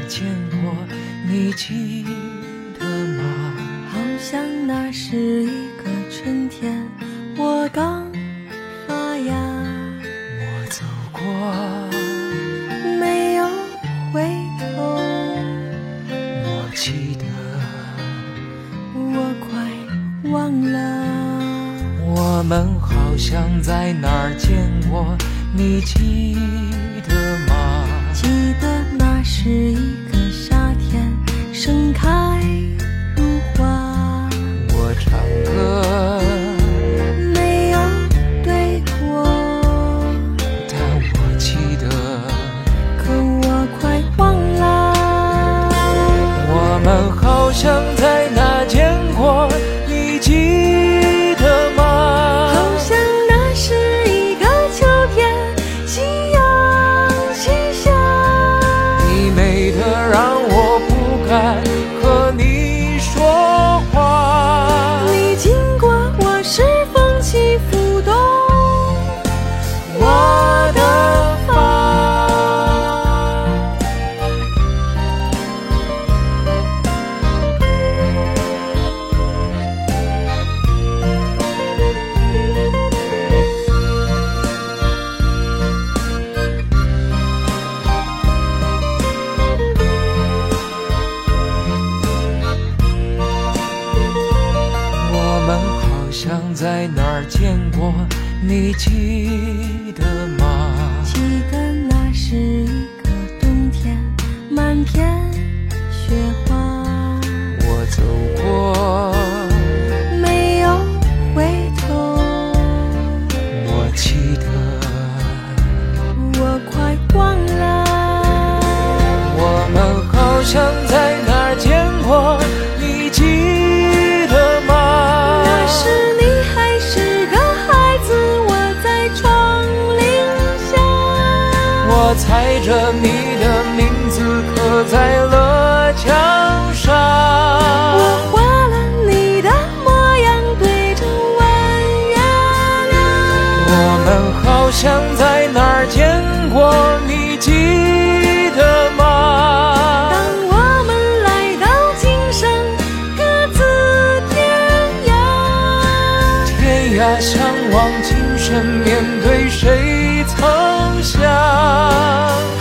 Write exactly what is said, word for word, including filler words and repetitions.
见过，你记得吗？ 好像那是一个春天，我刚发芽， 我走过， 没有回头， 我记得， 我快忘了。 我们好像在哪儿见过，你记得吗？ 记得那是一个夏天，盛开如花。 我唱歌没有对过， 但我记得， 可我快忘了。 我们好像在哪见过，你记得吗？ 好像那是一个秋天，夕阳西下。 你美得让我不敢和你说话， 你经过我是风起拂动我的发。我们好像在哪儿见过，你记得吗？ 记得那是一个冬天，满天雪花。 我走过， 没有回头， 我记得， 我快忘了。 我们好像在哪儿见过，你记得吗？ 那时你还是个孩子，我在窗棂下。 我踩着你的名字刻在了墙上， 我画了你的模样，对着弯月亮。 我们好像在哪儿见过，你记得吗？ 当我们来到今生，各自天涯。 天涯相望，今生面对谁曾想？